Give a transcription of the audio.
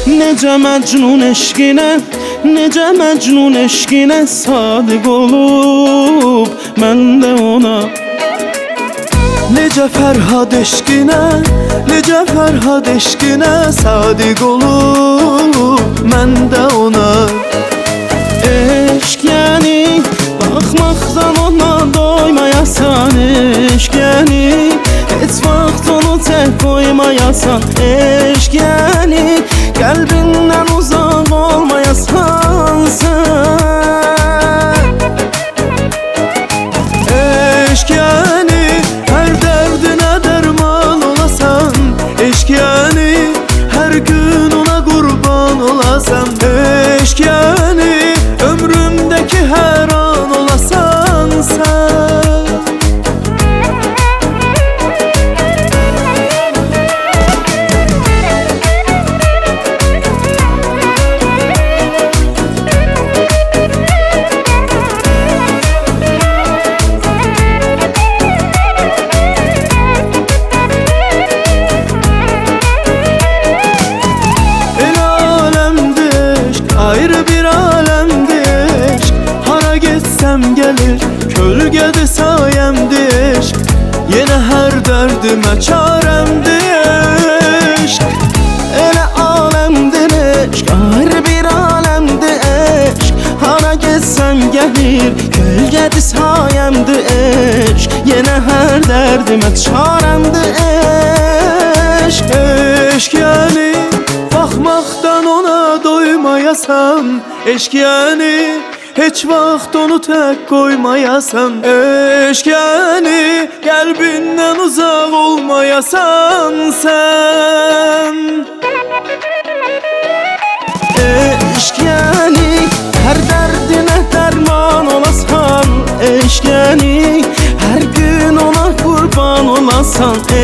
Necə məcnun eşqinə, necə məcnun eşqinə sadiq olub mən də ona. Necə Fərhad eşqinə, necə Fərhad eşqinə sadiq olub mən də ona. Eşq yəni baxmaqdan ona doymayasan, eşq yəni heç vaxt onu tək qoymayasan, eşq yəni qəlbindən uzaq olmayasan sən. Eşq yəni hər dərdinə dərman olasan, eşq yəni hər gün ona qurban olasan, eşq yəni ömrümdəki hər an olasan sən. Ayrı bir alemdir eşq, hara getsem gelir, kölgədir sayemdir eşq, yenə hər dərdimə çarəmdir eşq. Elə aləmdir eşq, ayrı bir aləmdir eşq, hara getsəm gəlir, kölgədir sayəmdir eşq, yenə hər dərdimə çarəmdir eşq. Eşq yəni baxmaqdan ona doymayasan, eşq yəni heç vaxt onu tək qoymayasan, eşq yəni qəlbindən uzaq olmayasan sən. Eşq yəni hər dərdinə dərman olasan, eşq yəni hər gün ona qurban olasan,